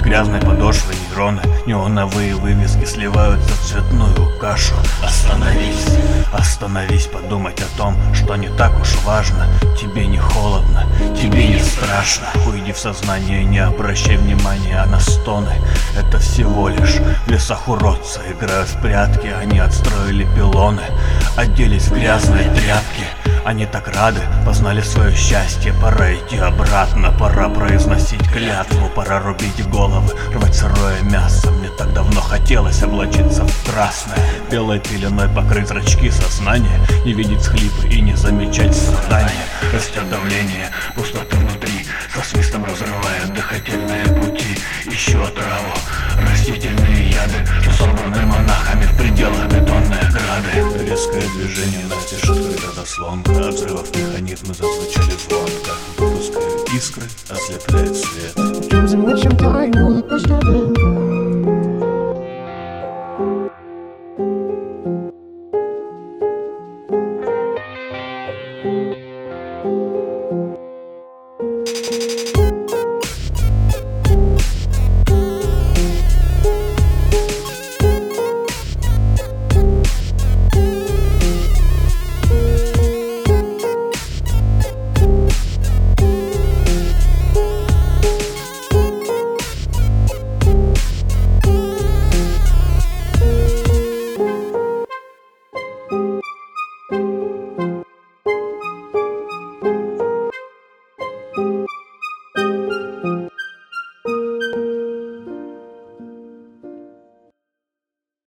грязной подошвы нейроны. Неоновые вывески сливаются в цветную кашу. Остановись, остановись, подумать о том, что не так уж важно. Тебе не холодно, тебе не страшно. Уйди в сознание, не обращай внимания на стоны. Это всего лишь в лесах уродцы играют в прятки. Они отстроили пилоны, оделись в грязные тряпки. Они так рады, познали свое счастье. Пора идти обратно, пора произносить клятву. Пора рубить головы, рвать сырое мясо. Мне так давно хотелось облачиться в красное, белой пеленой покрыть зрачки сознания, не видеть схлипы и не замечать страдания. Растет давление, пустоты внутри, со свистом разрывая дыхательные пути. Ищу отраву, растительные яды, что собраны монахами в пределах бетонной ограды. Резкое движение натяжет, когда заслонка. От взрывов механизмы зазвучали звонко. Выпускают искры, ослепляет свет.